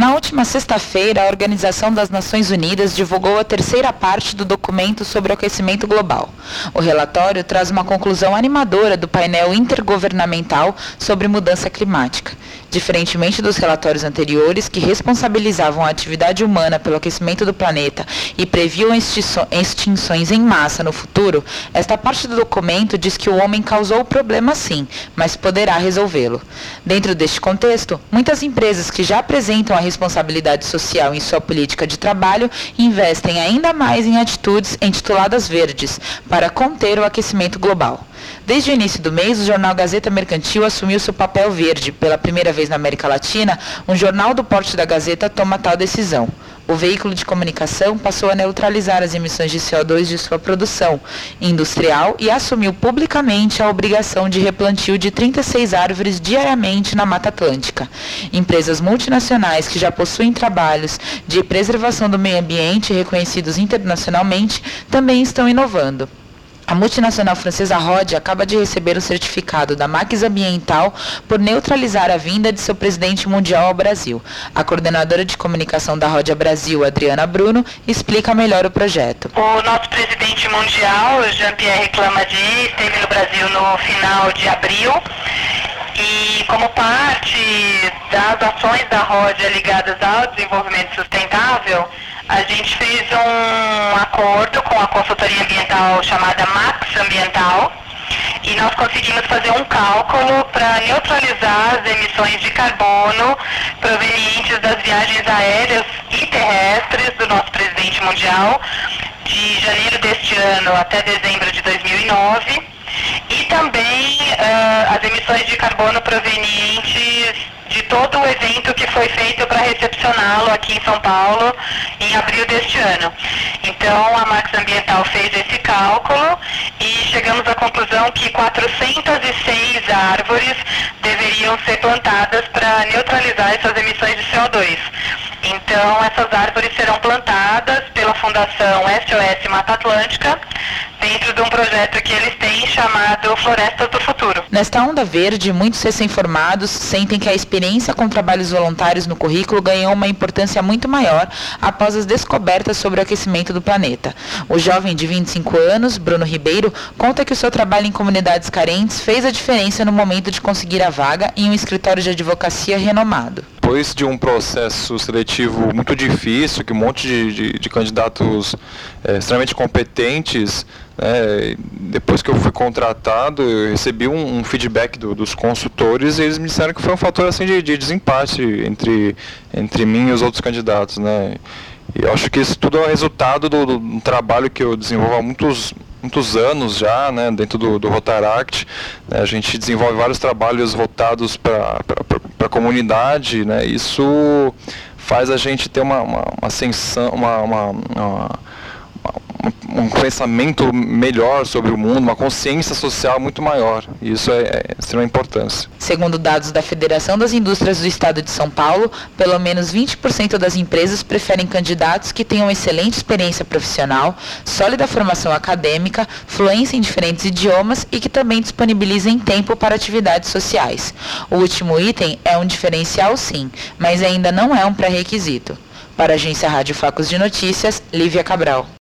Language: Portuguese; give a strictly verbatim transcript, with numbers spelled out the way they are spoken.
Na última sexta-feira, a Organização das Nações Unidas divulgou a terceira parte do documento sobre o aquecimento global. O relatório traz uma conclusão animadora do painel intergovernamental sobre mudança climática. Diferentemente dos relatórios anteriores, que responsabilizavam a atividade humana pelo aquecimento do planeta e previam extinções em massa no futuro, esta parte do documento diz que o homem causou o problema sim, mas poderá resolvê-lo. Dentro deste contexto, muitas empresas que já apresentam a responsabilidade social em sua política de trabalho investem ainda mais em atitudes intituladas verdes para conter o aquecimento global. Desde o início do mês, o jornal Gazeta Mercantil assumiu seu papel verde. Pela primeira vez na América Latina, um jornal do porte da Gazeta toma tal decisão. O veículo de comunicação passou a neutralizar as emissões de C O dois de sua produção industrial e assumiu publicamente a obrigação de replantio de trinta e seis árvores diariamente na Mata Atlântica. Empresas multinacionais que já possuem trabalhos de preservação do meio ambiente reconhecidos internacionalmente também estão inovando. A multinacional francesa Rode acaba de receber o certificado da Max Ambiental por neutralizar a vinda de seu presidente mundial ao Brasil. A coordenadora de comunicação da Rode Brasil, Adriana Bruno, explica melhor o projeto. O nosso presidente mundial, Jean-Pierre Clamadier, esteve no Brasil no final de abril e, como parte das ações da Rode ligadas ao desenvolvimento sustentável, a gente fez um acordo com a consultoria ambiental chamada Max Ambiental e nós conseguimos fazer um cálculo para neutralizar as emissões de carbono provenientes das viagens aéreas e terrestres do nosso presidente mundial de janeiro deste ano até dezembro de dois mil e nove e também uh, as emissões de carbono provenientes de todo o evento que foi feito para recepcioná-lo aqui em São Paulo em abril deste ano. Então, a Max Ambiental fez esse cálculo e chegamos à conclusão que quatrocentas e seis árvores deveriam ser plantadas para neutralizar essas emissões de C O dois. Então, essas árvores serão plantadas pela Fundação S O S Mata Atlântica, dentro de um projeto que eles têm chamado Florestas do Futuro. Nesta onda verde, muitos recém-formados sentem que a experiência com trabalhos voluntários no currículo ganhou uma importância muito maior após as descobertas sobre o aquecimento do planeta. O jovem de vinte e cinco anos, Bruno Ribeiro, conta que o seu trabalho em comunidades carentes fez a diferença no momento de conseguir a vaga em um escritório de advocacia renomado. Depois de um processo seletivo muito difícil, que um monte de, de, de candidatos é, extremamente competentes, né, depois que eu fui contratado, eu recebi um, um feedback do, dos consultores e eles me disseram que foi um fator assim, de, de desempate entre, entre mim e os outros candidatos. Né. E eu acho que isso tudo é resultado do, do trabalho que eu desenvolvo há muitos muitos anos já, né, dentro do, do Rotaract. Né, a gente desenvolve vários trabalhos voltados para a comunidade, né, isso faz a gente ter uma, uma, uma ascensão, uma, uma, uma, um pensamento melhor sobre o mundo, uma consciência social muito maior, e isso é, é de extrema importância. Segundo dados da Federação das Indústrias do Estado de São Paulo, pelo menos vinte por cento das empresas preferem candidatos que tenham excelente experiência profissional, sólida formação acadêmica, fluência em diferentes idiomas e que também disponibilizem tempo para atividades sociais. O último item é um diferencial sim, mas ainda não é um pré-requisito. Para a Agência Rádio Facos de Notícias, Lívia Cabral.